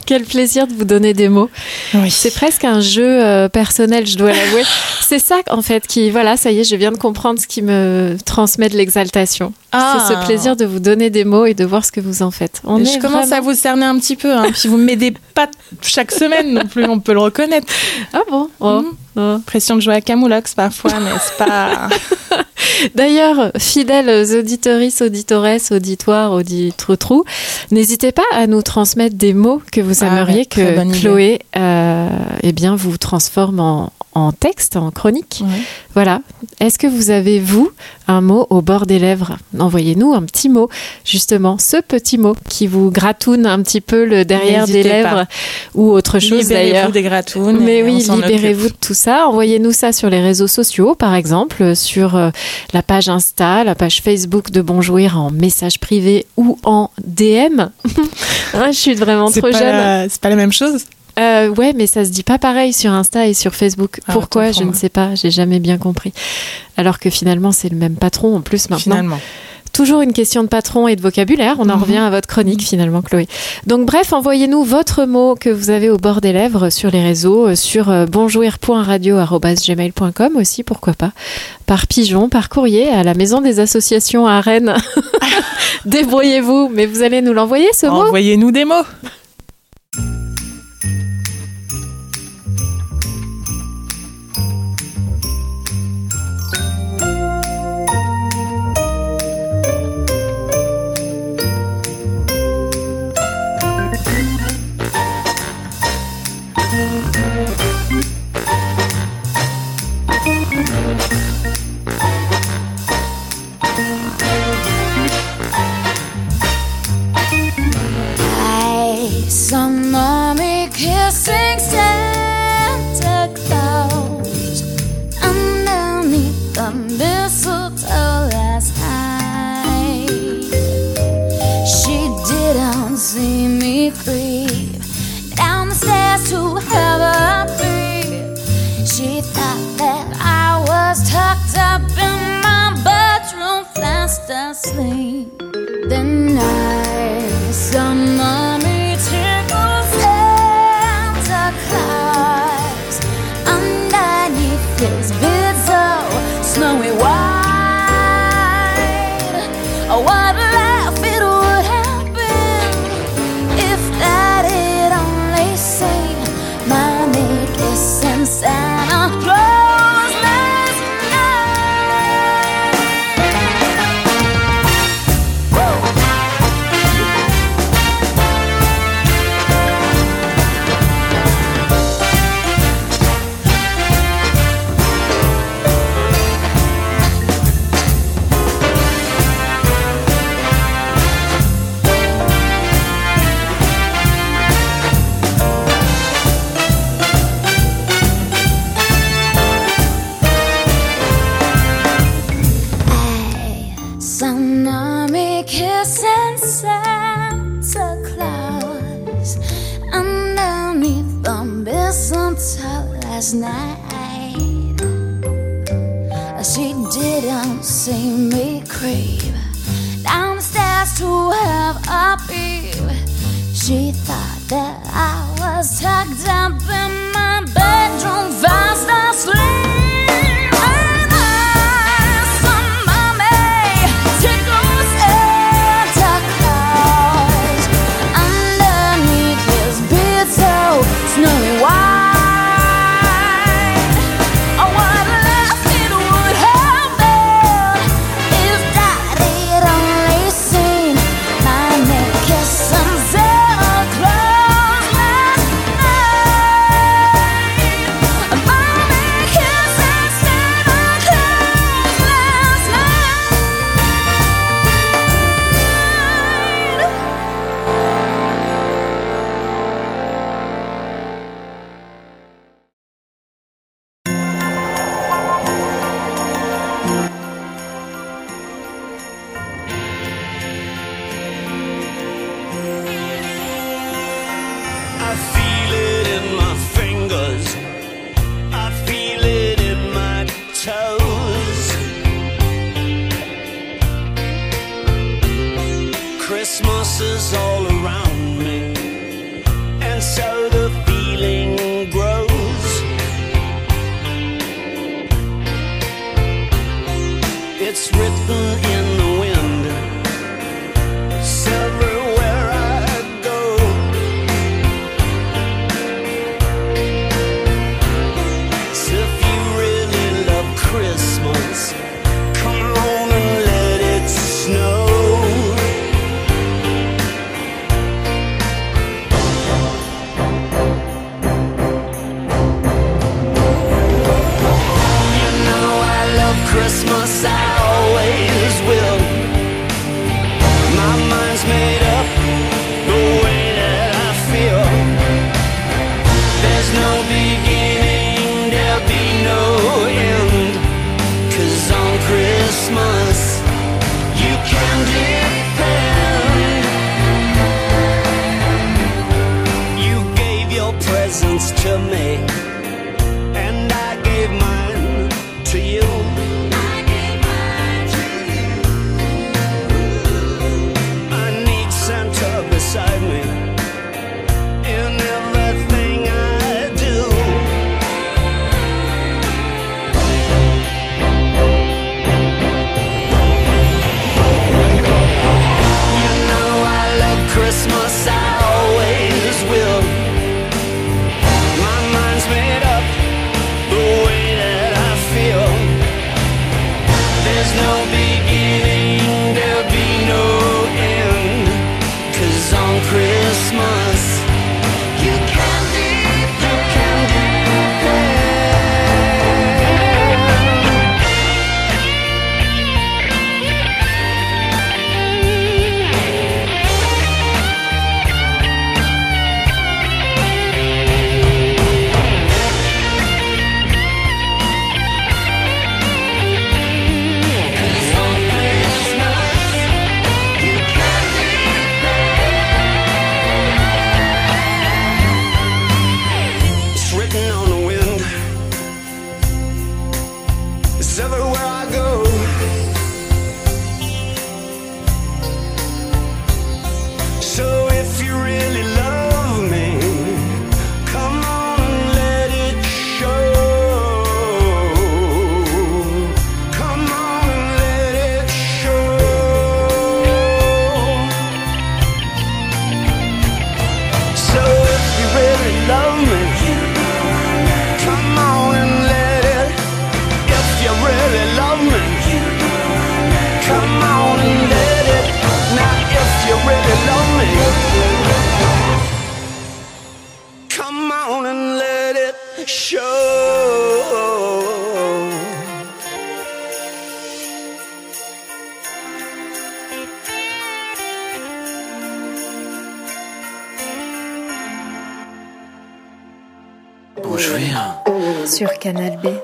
Quel plaisir de vous donner des mots. Oui. C'est presque un jeu euh, personnel, je dois l'avouer. C'est ça, en fait, qui, voilà, ça y est, je viens de comprendre ce qui me transmet de l'exaltation. Ah. C'est ce plaisir de vous donner des mots et de voir ce que vous en faites. On je est commence vraiment... à vous cerner un petit peu, hein. Puis vous m'aidez pas chaque semaine non plus, on peut le reconnaître. Ah bon oh. Mmh. Oh. Pression de jouer à Camoulox parfois, mais c'est pas... D'ailleurs, fidèles auditeuristes, auditores, auditoires, auditrou-trou, n'hésitez pas à nous transmettre des mots que vous Ah aimeriez ouais, très bonne que idée. Chloé euh, eh bien, vous transforme en, en texte, en chronique. Ouais. Voilà. Est-ce que vous avez, vous, un mot au bord des lèvres ? Envoyez-nous un petit mot, justement, ce petit mot qui vous gratoune un petit peu le derrière N'hésitez des lèvres pas. ou autre chose d'ailleurs. Libérez-vous des gratounes. Mais et oui, on s'en libérez-vous de occupe. tout ça. Envoyez-nous ça sur les réseaux sociaux, par exemple, sur euh, la page Insta, la page Facebook de Bonjouir en message privé ou en D M. Ah, je suis vraiment C'est trop pas jeune. la- C'est pas la même chose. Euh, ouais, mais ça se dit pas pareil sur Insta et sur Facebook. Ah, Pourquoi ? autant Je pour ne moi. sais pas. J'ai jamais bien compris. Alors que finalement, c'est le même patron en plus maintenant. Finalement. Toujours une question de patron et de vocabulaire. On en Mhm. revient à votre chronique finalement, Chloé. Donc bref, envoyez-nous votre mot que vous avez au bord des lèvres sur les réseaux, euh, sur euh, bonjouir point radio arobase gmail point com aussi, pourquoi pas, par pigeon, par courrier, à la Maison des Associations à Rennes. Débrouillez-vous, mais vous allez nous l'envoyer ce mot ? Envoyez-nous des mots. I saw mommy kissing Santa Claus underneath the mistletoe last night. She didn't see me creep down the stairs to have a peep. She thought that I was tucked up in my bedroom fast asleep. Then I saw mommy tickle Santa Claus underneath his beard so snowy white. Oh, what a laugh it would have been if Daddy'd only seen mommy kissing Santa Claus last night. Woo! Saw mommy kissing Santa Claus underneath the mistletoe last night. She didn't see me creep down the stairs to have a peep. She thought that I was tucked up in my bedroom fast asleep. And I saw mommy tickle Santa Claus underneath his beard so snowy white. Oh, what a laugh it would have been if Daddy'd only seen mommy kissing Santa Claus last night. Mommy kissing Santa Claus last night. I feel it in my fingers. I feel it in my toes. Christmas is all around me, and It's written in the wind. It's everywhere I go. So if you really love Christmas, come on and let it snow. You know I love Christmas, I always will. My mind's made up the way that I feel. There's no beginning, there'll be no end. 'Cause on Christmas you can depend. You gave your presents to me, and I gave mine to you. I need Santa beside me in everything I do. You know I love Christmas, I always will. My mind's made up the way that I feel. There's no beginning, there'll be no end. 'Cause on Christmas you can depend. You can depend. It's written on the wind. It's everywhere I go. So if you really love me, come on and let it show. Come on and let it show. So if you really love me, come on and let it. If you really love me, come on and let it. Now if you really love me, come on and let it show. Bonjour. Sur Canal B.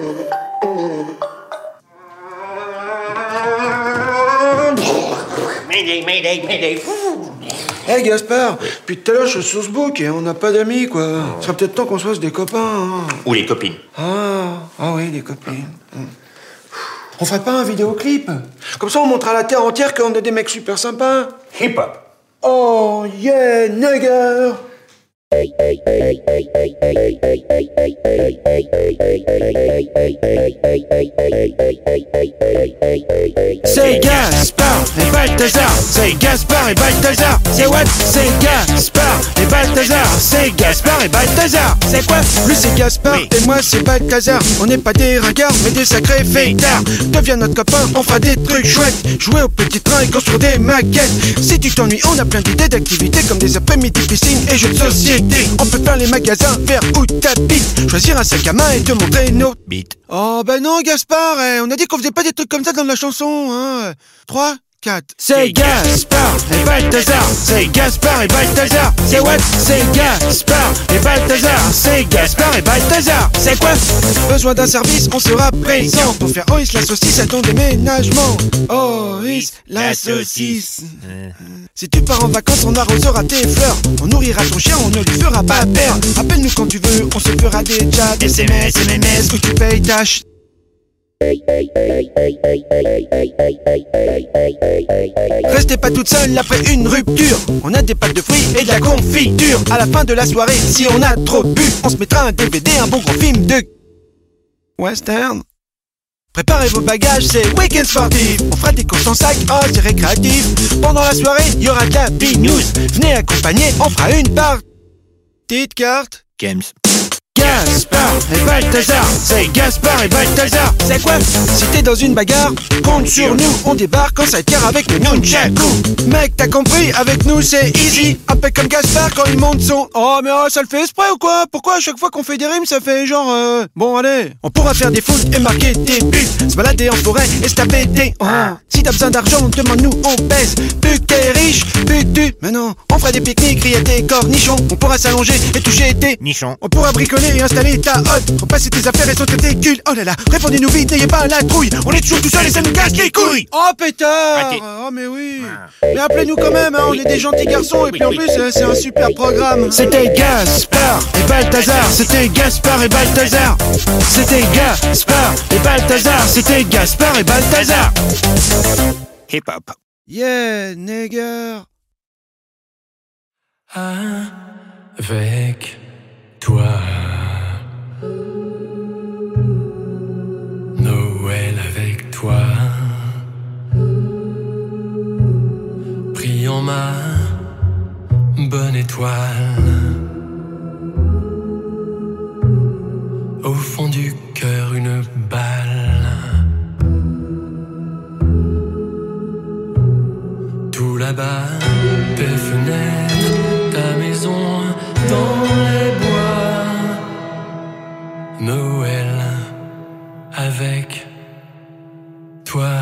Mayday, mayday, mayday. Hey Gaspard, depuis tout à l'heure je suis sur ce book et on n'a pas d'amis quoi. Ce serait peut-être temps qu'on se fasse des copains. Hein. Ou les copines. Ah, ah oui, des copines. Hum. On ferait pas un vidéoclip? Comme ça on montre à la terre entière qu'on est des mecs super sympas. Hip-hop. Oh yeah, nigger. C'est Gaspard et Balthazar, c'est Gaspard et Balthazar, c'est what? C'est Gaspard et Balthazar, c'est Gaspard et Balthazar, c'est quoi? Lui c'est Gaspard oui. Et moi c'est Balthazar, on n'est pas des ringards mais des sacrés fêtards. Deviens notre copain, on fera des trucs chouettes, jouer au petit train et construire des maquettes. Si tu t'ennuies, on a plein d'idées d'activités comme des après-midi piscine et jeux de société. On peut faire les magasins vers où t'habites, choisir un sac à main et te montrer nos bites. Oh bah non Gaspard, eh, on a dit qu'on faisait pas des trucs comme ça dans la chanson, hein. trois, quatre. C'est Gaspard et Balthazar, c'est Gaspard et Balthazar, c'est what? C'est Gaspard et Balthazar, c'est Gaspard et Balthazar, c'est quoi? Besoin d'un service, on sera présent pour faire Ois la saucisse à ton déménagement. Ois la saucisse. Si tu pars en vacances, on arrosera tes fleurs, on nourrira ton chien, on ne lui fera pas peur. Appelle-nous quand tu veux, on se fera des chats, S M S, M M S, où tu payes ta ch... Restez pas toute seule après une rupture. On a des pâtes de fruits et de la confiture. À la fin de la soirée, si on a trop bu, on se mettra un D V D, un bon gros film de western. Préparez vos bagages, c'est Week-end Sportif. On fera des courses en sac, oh c'est récréatif. Pendant la soirée, il y aura de la big news. Venez accompagner, on fera une partie de cartes. Games. Gaspard et Balthazar, c'est Gaspard et Balthazar. C'est quoi? Si t'es dans une bagarre, compte sur nous. On débarque en sidecar avec le nunchaku. Mec, t'as compris, avec nous c'est easy. Un peu comme Gaspard quand il monte son... Oh mais oh, ça le fait exprès ou quoi? Pourquoi à chaque fois qu'on fait des rimes ça fait genre... Euh... Bon allez. On pourra faire des foot et marquer des buts, se balader en forêt et se taper des... Oh. Si t'as besoin d'argent, demande-nous, on baisse. Plus que t'es riche, plus que tu... Mais non, on fera des pique-niques, griller des cornichons. On pourra s'allonger et toucher des... Nichons. On pourra bricoler et installer ta hotte. Repasser tes affaires et sauter tes culs. Oh là là, répondez-nous vite, n'ayez pas à la trouille. On est toujours tout seul et ça nous casse les couilles. Oh pétard. Oh mais oui. Mais appelez-nous quand même, hein, on est des gentils garçons. Et puis en plus, euh, c'est un super programme. C'était Gaspard et Balthazar. C'était Gaspard et Balthazar. C'était Gaspard et Balthazar. C'était Gaspard et Balthazar. Hip-hop. Yeah, nigger. Avec toi, Noël avec toi, prions ma bonne étoile, au fond du cœur une balle, tout là-bas, tes fenêtres, ta maison dans les bois, Noël avec toi.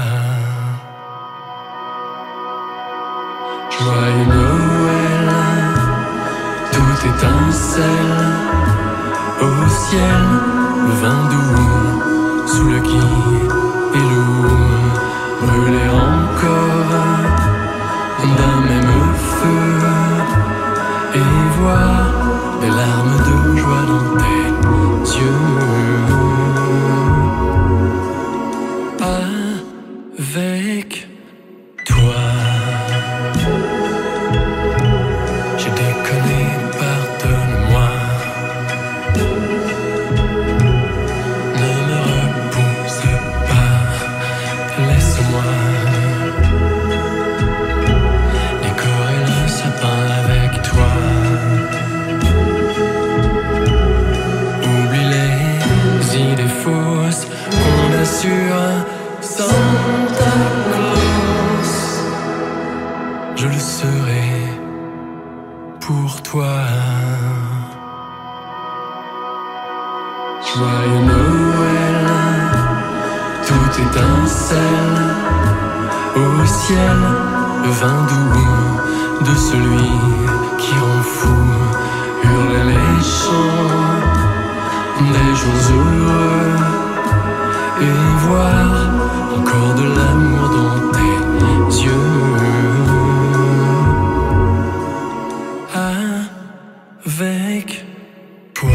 Joyeux Noël, tout étincelle au ciel, le vin doux sous le gui et l'eau, brûler encore d'un même feu et voir des larmes de joie dans tes yeux. Avec toi, j'ai déconné, pardonne-moi. Ne me repousse pas, laisse-moi décorer le sapin avec toi. Oublie les idées fausses qu'on assure Santa Claus. Je le serai pour toi. Joyeux Noël, tout étincelle au ciel, le vin doux de celui qui rend fou, hurler les chants des jours heureux et voir encore de l'amour dans tes yeux. Avec toi,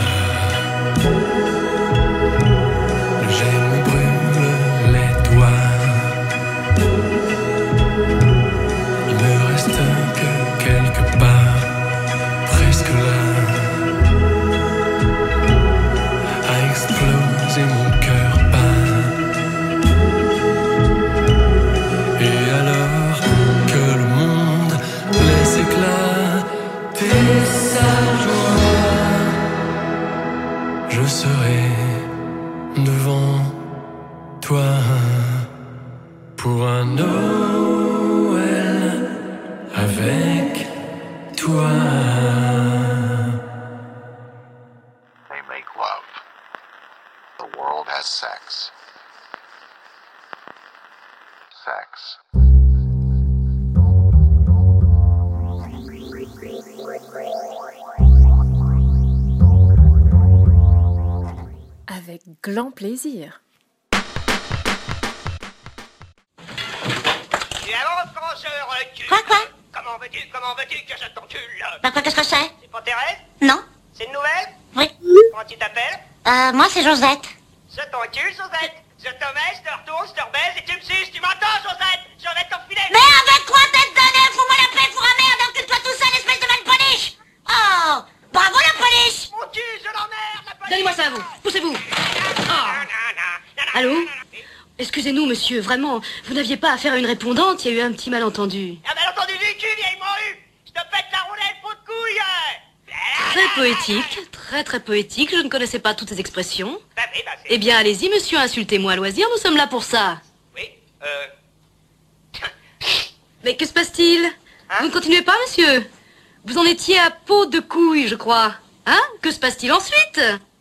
le gel me brûle les doigts. Il me reste que quelque part, presque là, à exploser mon cœur bat. Et alors que le monde laisse éclater sa joie, je serai devant toi pour un Noël avec toi. They make love. The world has sex. Sex. Avec grand plaisir. Et alors, François recul. Quoi, quoi? Comment veux-tu, comment veux-tu que je t'encule? Bah quoi, qu'est-ce que c'est? C'est pas Thérèse? Non. C'est une nouvelle? Oui. Comment tu t'appelles? Euh, moi c'est Josette. Je t'encule, Josette. Je te mets, je te retourne, je te rebaise et tu me suces. Tu m'entends, Josette? Je vais t'enfiler. Mais avec quoi tête de nez? Fous-moi la paix, fourra merde, encule-toi tout seul, espèce de malponiche. Oh, bravo la police. Mon cul, je l'emmerde, la police. Donnez-moi ça, vous. Poussez-vous. Oh. Allô? monsieur, vraiment. Vous n'aviez pas affaire à une répondante, il y a eu un petit malentendu. Ah, malentendu du cul, vieille morue. Je te pète la roulette, pot de couille. Très poétique, très très poétique. Je ne connaissais pas toutes ces expressions. Bah oui, bah c'est... Eh bien, allez-y, monsieur, insultez-moi à loisir, nous sommes là pour ça. Oui, euh... Mais que se passe-t-il? Vous ne continuez pas, monsieur? Vous en étiez à peau de couille, je crois. Hein? Que se passe-t-il ensuite?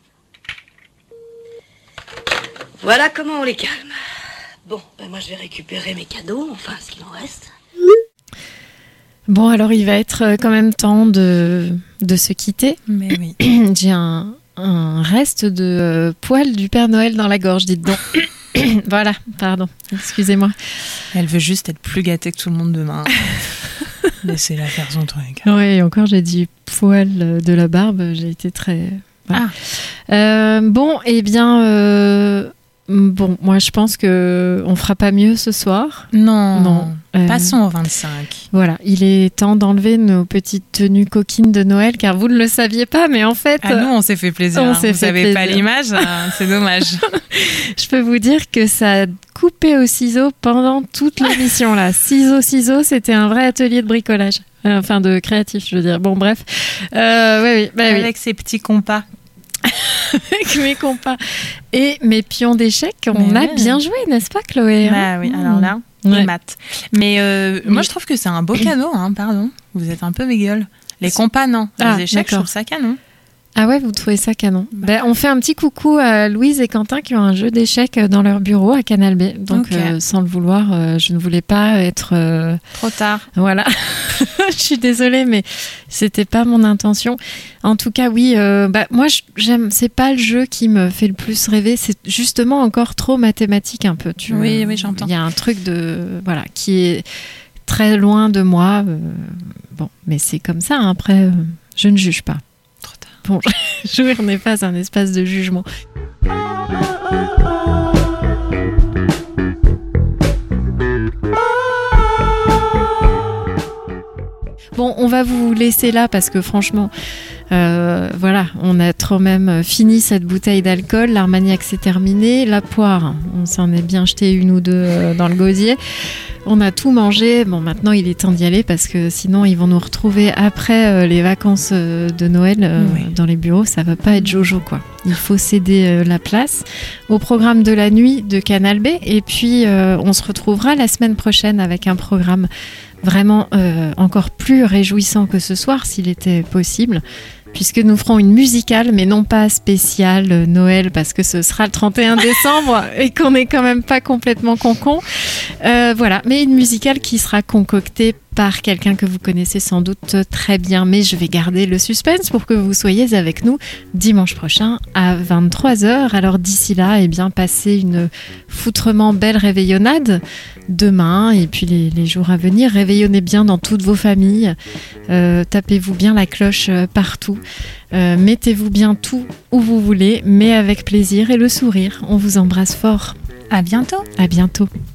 Voilà comment on les calme. Bon, ben moi je vais récupérer mes cadeaux, enfin ce qu'il en reste. Bon, alors il va être quand même temps de, de se quitter. Mais oui. J'ai un, un reste de euh, poil du Père Noël dans la gorge, dites donc. Voilà, pardon, excusez-moi. Elle veut juste être plus gâtée que tout le monde demain. Laissez-la faire son truc. Oui, encore j'ai dit poil de la barbe, j'ai été très... Voilà. Ah. Euh, bon, eh bien... Euh... Bon, moi je pense que on fera pas mieux ce soir. Non, non. Euh, passons au vingt-cinq. Voilà, il est temps d'enlever nos petites tenues coquines de Noël, car vous ne le saviez pas, mais en fait... Ah nous, on s'est fait plaisir. On s'est vous fait savez plaisir. pas l'image, hein, c'est dommage. Je peux vous dire que ça a coupé au ciseau pendant toute l'émission là. Ciseaux, ciseaux, c'était un vrai atelier de bricolage. Enfin, de créatif, je veux dire. Bon, bref. Euh, oui, oui, bah, Avec oui. ses petits compas. Avec mes compas et mes pions d'échecs, on Mais a ouais. bien joué, n'est-ce pas, Chloé? Bah oui, alors là, Ouais. les maths. Mais euh, Oui. moi, je trouve que c'est un beau cadeau, hein, pardon. Vous êtes un peu bégueule. Les compas, non. Ah, Les échecs, je d'accord. trouve ça canon. Ah ouais, vous trouvez ça canon. Ben, on fait un petit coucou à Louise et Quentin qui ont un jeu d'échecs dans leur bureau à Canal B. Donc, Ok. euh, sans le vouloir, euh, je ne voulais pas être... euh, Trop tard. Voilà. Je suis désolée, mais c'était pas mon intention. En tout cas, oui, euh, bah, moi, je- j'aime. C'est pas le jeu qui me fait le plus rêver. C'est justement encore trop mathématique un peu. Tu Oui, vois. oui, j'entends. Il y a un truc de... Voilà, qui est très loin de moi. euh, bon, mais c'est comme ça. hein. Après, euh, je ne juge pas. Trop tard. Bon, jouir n'est pas un espace de jugement. Bon, on va vous laisser là parce que franchement, euh, voilà, on a trop même fini cette bouteille d'alcool. L'Armagnac c'est terminé. La poire, on s'en est bien jeté une ou deux euh, dans le gosier. On a tout mangé. Bon, maintenant il est temps d'y aller parce que sinon ils vont nous retrouver après euh, les vacances euh, de Noël euh, Oui. dans les bureaux. Ça va pas être Jojo, quoi. Il faut céder euh, la place au programme de la nuit de Canal B. Et puis euh, on se retrouvera la semaine prochaine avec un programme vraiment euh, encore plus réjouissant que ce soir, s'il était possible, puisque nous ferons une musicale, mais non pas spéciale euh, Noël, parce que ce sera le trente et un décembre et qu'on n'est quand même pas complètement concon. Euh, voilà, mais une musicale qui sera concoctée par quelqu'un que vous connaissez sans doute très bien, mais je vais garder le suspense pour que vous soyez avec nous dimanche prochain à vingt-trois heures. Alors d'ici là, eh bien, passez une foutrement belle réveillonnade demain et puis les, les jours à venir. Réveillonnez bien dans toutes vos familles, euh, tapez-vous bien la cloche euh, partout, euh, mettez-vous bien tout où vous voulez, mais avec plaisir et le sourire. On vous embrasse fort. À bientôt. À bientôt.